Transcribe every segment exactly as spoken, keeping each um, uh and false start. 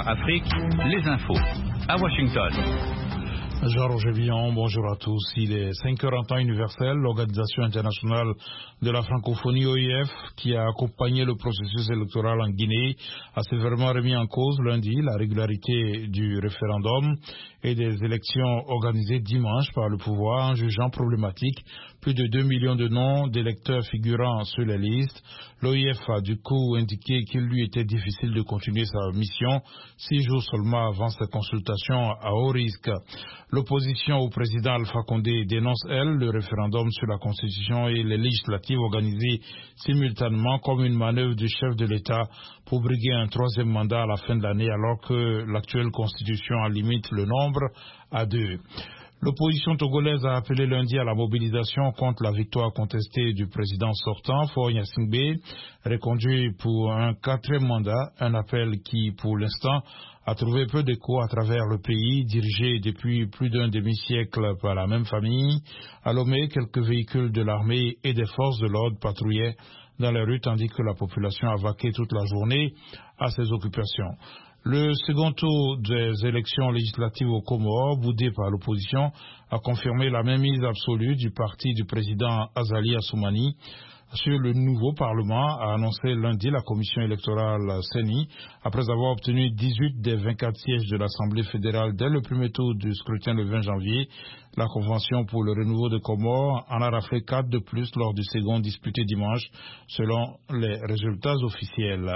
Afrique, les infos. À Washington. Jean-Roger Villon, bonjour à tous. Il est cinq heures en temps universel. L'Organisation internationale de la francophonie O I F, qui a accompagné le processus électoral en Guinée, a sévèrement remis en cause lundi la régularité du référendum et des élections organisées dimanche par le pouvoir, en jugeant problématique plus de deux millions de noms d'électeurs figurant sur les listes. L'O I F a du coup indiqué qu'il lui était difficile de continuer sa mission six jours seulement avant ces consultations à haut risque. L'opposition au président Alpha Condé dénonce, elle, le référendum sur la Constitution et les législatives organisées simultanément comme une manœuvre du chef de l'État pour briguer un troisième mandat à la fin de l'année, alors que l'actuelle Constitution en limite le nombre à deux. L'opposition togolaise a appelé lundi à la mobilisation contre la victoire contestée du président sortant, Faure Gnassingbé, reconduit pour un quatrième mandat, un appel qui, pour l'instant, a trouvé peu d'écho à travers le pays, dirigé depuis plus d'un demi-siècle par la même famille. À Lomé, quelques véhicules de l'armée et des forces de l'ordre patrouillaient dans les rues, tandis que la population a vaqué toute la journée à ses occupations. Le second tour des élections législatives aux Comores, boudé par l'opposition, a confirmé la mainmise absolue du parti du président Azali Assoumani sur le nouveau Parlement, a annoncé lundi la commission électorale C E N I, après avoir obtenu dix-huit des vingt-quatre sièges de l'Assemblée fédérale dès le premier tour du scrutin le vingt janvier. La Convention pour le renouveau de Comores en a raflé quatre de plus lors du second disputé dimanche, selon les résultats officiels.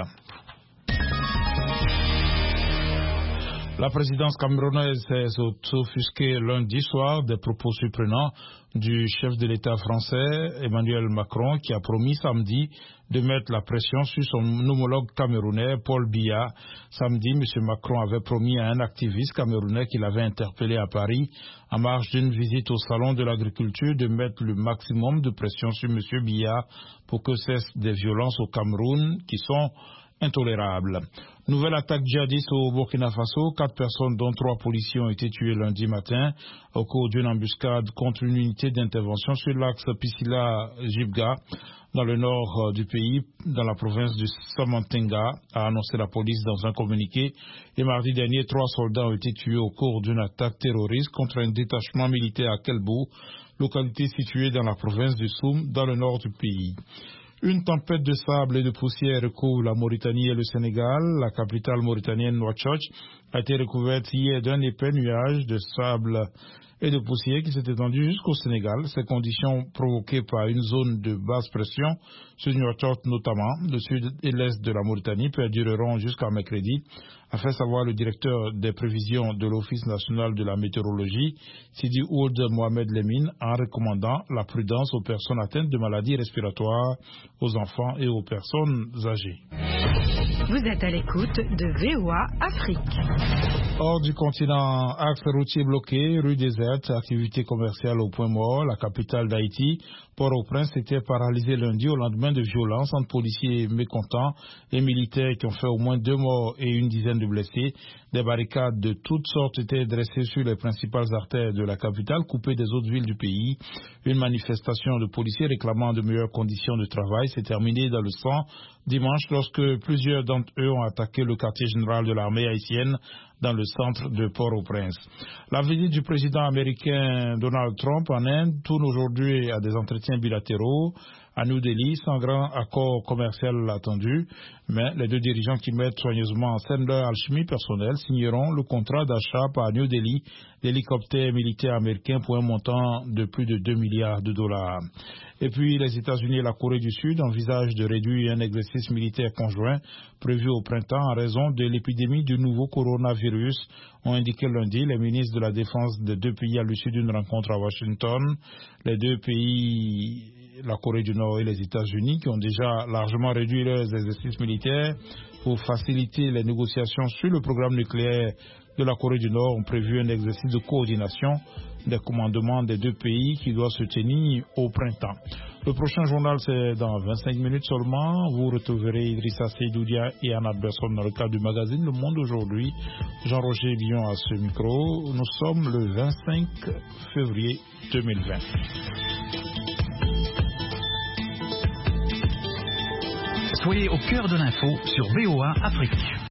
La présidence camerounaise s'est offusquée lundi soir des propos surprenants du chef de l'État français, Emmanuel Macron, qui a promis samedi de mettre la pression sur son homologue camerounais, Paul Biya. Samedi, M. Macron avait promis à un activiste camerounais qu'il avait interpellé à Paris, en marge d'une visite au salon de l'agriculture, de mettre le maximum de pression sur M. Biya pour que cessent des violences au Cameroun qui sont intolérable. Nouvelle attaque djihadiste au Burkina Faso. Quatre personnes, dont trois policiers, ont été tuées lundi matin au cours d'une embuscade contre une unité d'intervention sur l'axe Pisila-Jibga, dans le nord du pays, dans la province du Samantenga, a annoncé la police dans un communiqué. Et mardi dernier, trois soldats ont été tués au cours d'une attaque terroriste contre un détachement militaire à Kelbou, localité située dans la province du Soum, dans le nord du pays. Une tempête de sable et de poussière recouvre la Mauritanie et le Sénégal. La capitale mauritanienne Nouakchott a été recouverte hier d'un épais nuage de sable et de poussière qui s'est étendu jusqu'au Sénégal. Ces conditions provoquées par une zone de basse pression sur Nouakchott notamment, le sud et l'est de la Mauritanie, perdureront jusqu'à mercredi, a fait savoir le directeur des prévisions de l'Office national de la météorologie, Sidi Ould Mohamed Lemine, en recommandant la prudence aux personnes atteintes de maladies respiratoires, aux enfants et aux personnes âgées. Vous êtes à l'écoute de V O A Afrique. Hors du continent, axe routier bloqué, rue déserte, activité commerciale au point mort, la capitale d'Haïti, Port-au-Prince, était paralysée lundi au lendemain de violences entre policiers mécontents et militaires qui ont fait au moins deux morts et une dizaine de blessés. Des barricades de toutes sortes étaient dressées sur les principales artères de la capitale, coupées des autres villes du pays. Une manifestation de policiers réclamant de meilleures conditions de travail s'est terminée dans le sang dimanche lorsque plusieurs d'entre eux ont attaqué le quartier général de l'armée haïtienne dans le centre de Port-au-Prince. La visite du président américain Donald Trump en Inde tourne aujourd'hui à des entretiens bilatéraux à New Delhi, sans grand accord commercial attendu, mais les deux dirigeants qui mettent soigneusement en scène leur alchimie personnelle signeront le contrat d'achat par New Delhi d'hélicoptères militaires américains pour un montant de plus de deux milliards de dollars. Et puis les États-Unis et la Corée du Sud envisagent de réduire un exercice militaire conjoint prévu au printemps en raison de l'épidémie du nouveau coronavirus, ont indiqué lundi les ministres de la Défense des deux pays à l'issue d'une rencontre à Washington. Les deux pays, la Corée du Nord et les États-Unis, qui ont déjà largement réduit leurs exercices militaires pour faciliter les négociations sur le programme nucléaire de la Corée du Nord, ont prévu un exercice de coordination des commandements des deux pays qui doit se tenir au printemps. Le prochain journal, c'est dans vingt-cinq minutes seulement. Vous retrouverez Idrissa Seydoudia et Anna Besson dans le cadre du magazine Le Monde aujourd'hui. Jean-Roger Lyon à ce micro. Nous sommes le vingt-cinq février deux mille vingt. Soyez au cœur de l'info sur V O A Afrique.